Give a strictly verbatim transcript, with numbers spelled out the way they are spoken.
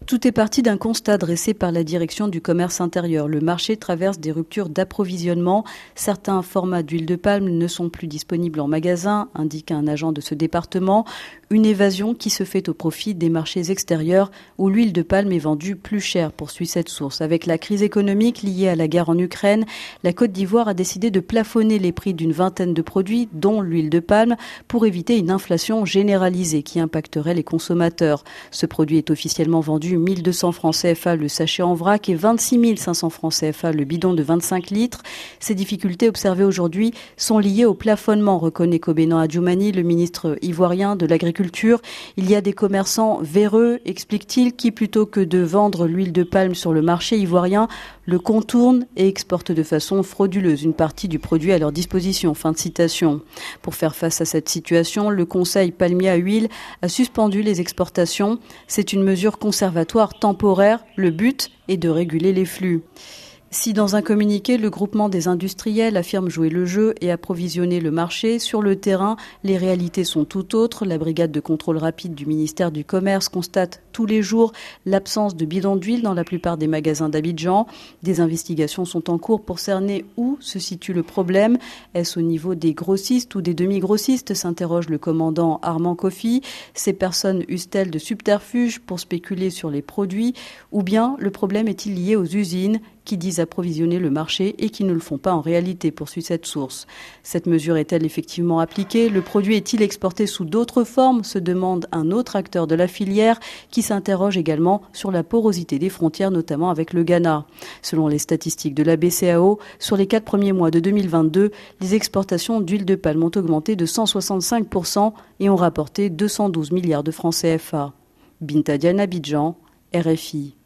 Tout est parti d'un constat dressé par la direction du commerce intérieur. Le marché traverse des ruptures d'approvisionnement. Certains formats d'huile de palme ne sont plus disponibles en magasin, indique un agent de ce département. Une évasion qui se fait au profit des marchés extérieurs où l'huile de palme est vendue plus cher, poursuit cette source. Avec la crise économique liée à la guerre en Ukraine, la Côte d'Ivoire a décidé de plafonner les prix d'une vingtaine de produits, dont l'huile de palme, pour éviter une inflation généralisée qui impacterait les consommateurs. Ce produit est officiellement vendu mille deux cents francs C F A le sachet en vrac et vingt-six mille cinq cents francs C F A le bidon de vingt-cinq litres. Ces difficultés observées aujourd'hui sont liées au plafonnement, reconnaît Kobenan Adjoumani, le ministre ivoirien de l'Agriculture. Il y a des commerçants véreux, explique-t-il, qui plutôt que de vendre l'huile de palme sur le marché ivoirien, le contournent et exportent de façon frauduleuse une partie du produit à leur disposition. Fin de citation. Pour faire face à cette situation, le Conseil palmier à huile a suspendu les exportations. C'est une mesure conservatoire temporaire. Le but est de réguler les flux. Si dans un communiqué, le groupement des industriels affirme jouer le jeu et approvisionner le marché, sur le terrain, les réalités sont tout autres. La brigade de contrôle rapide du ministère du Commerce constate tous les jours l'absence de bidons d'huile dans la plupart des magasins d'Abidjan. Des investigations sont en cours pour cerner où se situe le problème. Est-ce au niveau des grossistes ou des demi-grossistes, s'interroge le commandant Armand Kofi. Ces personnes usent-elles de subterfuges pour spéculer sur les produits? Ou bien le problème est-il lié aux usines qui disent approvisionner le marché et qui ne le font pas en réalité, poursuit cette source. Cette mesure est-elle effectivement appliquée? Le produit est-il exporté sous d'autres formes? Se demande un autre acteur de la filière qui s'interroge également sur la porosité des frontières, notamment avec le Ghana. Selon les statistiques de la B C A O, sur les quatre premiers mois de deux mille vingt-deux, les exportations d'huile de palme ont augmenté de cent soixante-cinq pour cent et ont rapporté deux cent douze milliards de francs C F A. Binta Diane, Abidjan, R F I.